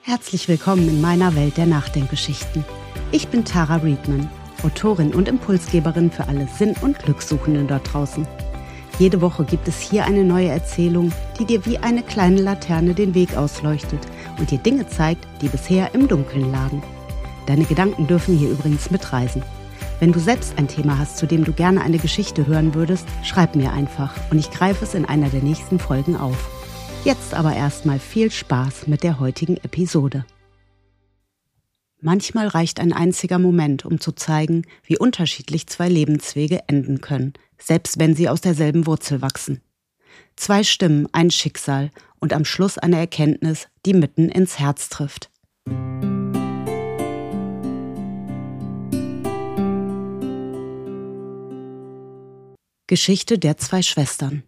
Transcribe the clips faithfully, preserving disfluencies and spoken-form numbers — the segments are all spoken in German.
Herzlich willkommen in meiner Welt der Nachdenkgeschichten. Ich bin Tara Riedman, Autorin und Impulsgeberin für alle Sinn- und Glückssuchenden dort draußen. Jede Woche gibt es hier eine neue Erzählung, die dir wie eine kleine Laterne den Weg ausleuchtet und dir Dinge zeigt, die bisher im Dunkeln lagen. Deine Gedanken dürfen hier übrigens mitreisen. Wenn du selbst ein Thema hast, zu dem du gerne eine Geschichte hören würdest, schreib mir einfach und ich greife es in einer der nächsten Folgen auf. Jetzt aber erstmal viel Spaß mit der heutigen Episode. Manchmal reicht ein einziger Moment, um zu zeigen, wie unterschiedlich zwei Lebenswege enden können, selbst wenn sie aus derselben Wurzel wachsen. Zwei Stimmen, ein Schicksal und am Schluss eine Erkenntnis, die mitten ins Herz trifft. Geschichte der zwei Schwestern.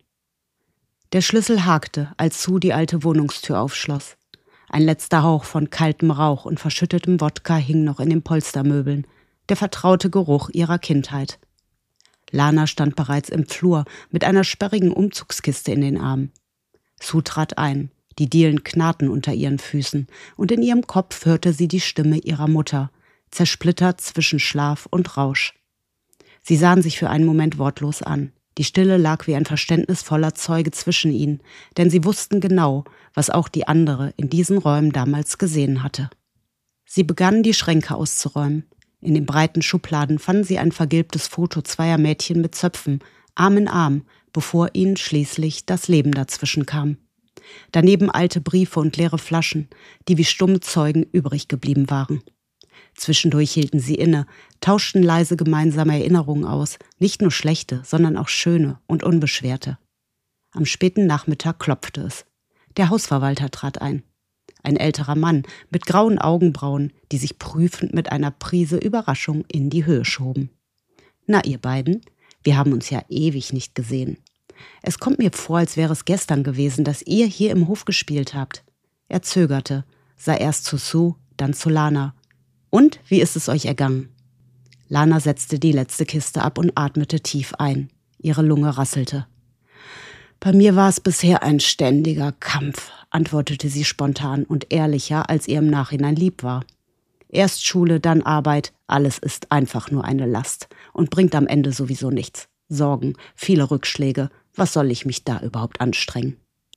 Der Schlüssel hakte, als Sue die alte Wohnungstür aufschloss. Ein letzter Hauch von kaltem Rauch und verschüttetem Wodka hing noch in den Polstermöbeln, der vertraute Geruch ihrer Kindheit. Lana stand bereits im Flur mit einer sperrigen Umzugskiste in den Armen. Sue trat ein, die Dielen knarrten unter ihren Füßen und in ihrem Kopf hörte sie die Stimme ihrer Mutter, zersplittert zwischen Schlaf und Rausch. Sie sahen sich für einen Moment wortlos an. Die Stille lag wie ein verständnisvoller Zeuge zwischen ihnen, denn sie wussten genau, was auch die andere in diesen Räumen damals gesehen hatte. Sie begannen, die Schränke auszuräumen. In den breiten Schubladen fanden sie ein vergilbtes Foto zweier Mädchen mit Zöpfen, Arm in Arm, bevor ihnen schließlich das Leben dazwischen kam. Daneben alte Briefe und leere Flaschen, die wie stumme Zeugen übrig geblieben waren. Zwischendurch hielten sie inne, tauschten leise gemeinsame Erinnerungen aus, nicht nur schlechte, sondern auch schöne und unbeschwerte. Am späten Nachmittag klopfte es. Der Hausverwalter trat ein. Ein älterer Mann mit grauen Augenbrauen, die sich prüfend mit einer Prise Überraschung in die Höhe schoben. »Na, ihr beiden, wir haben uns ja ewig nicht gesehen. Es kommt mir vor, als wäre es gestern gewesen, dass ihr hier im Hof gespielt habt.« Er zögerte, sah erst zu Sue, dann zu Lana. »Und, wie ist es euch ergangen?« Lana setzte die letzte Kiste ab und atmete tief ein. Ihre Lunge rasselte. »Bei mir war es bisher ein ständiger Kampf«, antwortete sie spontan und ehrlicher, als ihr im Nachhinein lieb war. »Erst Schule, dann Arbeit, alles ist einfach nur eine Last und bringt am Ende sowieso nichts. Sorgen, viele Rückschläge, was soll ich mich da überhaupt anstrengen?«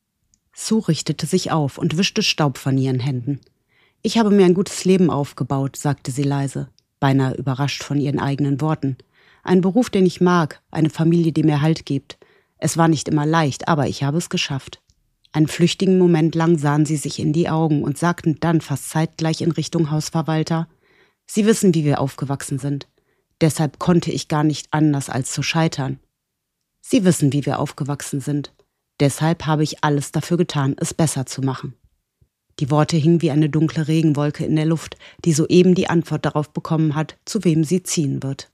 Sue richtete sich auf und wischte Staub von ihren Händen. »Ich habe mir ein gutes Leben aufgebaut«, sagte sie leise, beinahe überrascht von ihren eigenen Worten. »Ein Beruf, den ich mag, eine Familie, die mir Halt gibt. Es war nicht immer leicht, aber ich habe es geschafft.« Einen flüchtigen Moment lang sahen sie sich in die Augen und sagten dann fast zeitgleich in Richtung Hausverwalter: »Sie wissen, wie wir aufgewachsen sind. Deshalb konnte ich gar nicht anders als zu scheitern.« »Sie wissen, wie wir aufgewachsen sind. Deshalb habe ich alles dafür getan, es besser zu machen.« Die Worte hingen wie eine dunkle Regenwolke in der Luft, die soeben die Antwort darauf bekommen hat, zu wem sie ziehen wird.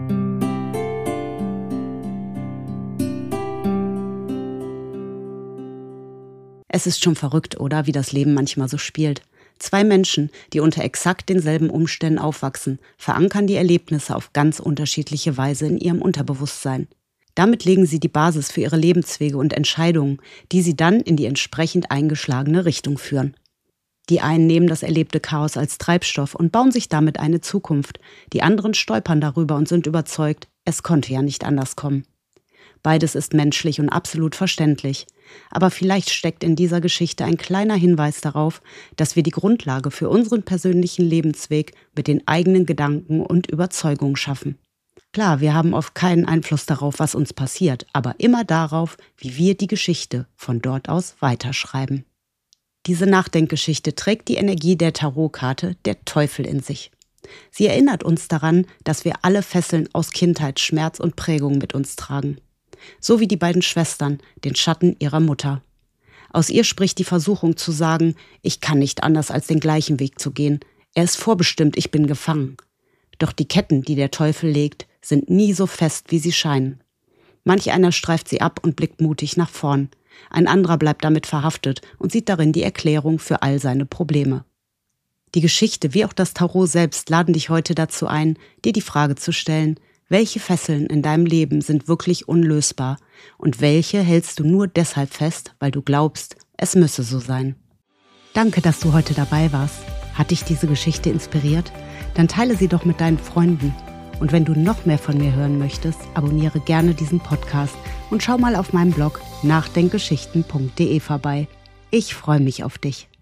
Es ist schon verrückt, oder, wie das Leben manchmal so spielt. Zwei Menschen, die unter exakt denselben Umständen aufwachsen, verankern die Erlebnisse auf ganz unterschiedliche Weise in ihrem Unterbewusstsein. Damit legen sie die Basis für ihre Lebenswege und Entscheidungen, die sie dann in die entsprechend eingeschlagene Richtung führen. Die einen nehmen das erlebte Chaos als Treibstoff und bauen sich damit eine Zukunft. Die anderen stolpern darüber und sind überzeugt, es konnte ja nicht anders kommen. Beides ist menschlich und absolut verständlich. Aber vielleicht steckt in dieser Geschichte ein kleiner Hinweis darauf, dass wir die Grundlage für unseren persönlichen Lebensweg mit den eigenen Gedanken und Überzeugungen schaffen. Klar, wir haben oft keinen Einfluss darauf, was uns passiert, aber immer darauf, wie wir die Geschichte von dort aus weiterschreiben. Diese Nachdenkgeschichte trägt die Energie der Tarotkarte Der Teufel in sich. Sie erinnert uns daran, dass wir alle Fesseln aus Kindheit, Schmerz und Prägung mit uns tragen. So wie die beiden Schwestern, den Schatten ihrer Mutter. Aus ihr spricht die Versuchung zu sagen, ich kann nicht anders als den gleichen Weg zu gehen. Er ist vorbestimmt, ich bin gefangen. Doch die Ketten, die der Teufel legt, sind nie so fest, wie sie scheinen. Manch einer streift sie ab und blickt mutig nach vorn. Ein anderer bleibt damit verhaftet und sieht darin die Erklärung für all seine Probleme. Die Geschichte wie auch das Tarot selbst laden dich heute dazu ein, dir die Frage zu stellen, welche Fesseln in deinem Leben sind wirklich unlösbar und welche hältst du nur deshalb fest, weil du glaubst, es müsse so sein. Danke, dass du heute dabei warst. Hat dich diese Geschichte inspiriert? Dann teile sie doch mit deinen Freunden. Und wenn du noch mehr von mir hören möchtest, abonniere gerne diesen Podcast und schau mal auf meinem Blog nachdenkgeschichten punkt de vorbei. Ich freue mich auf dich.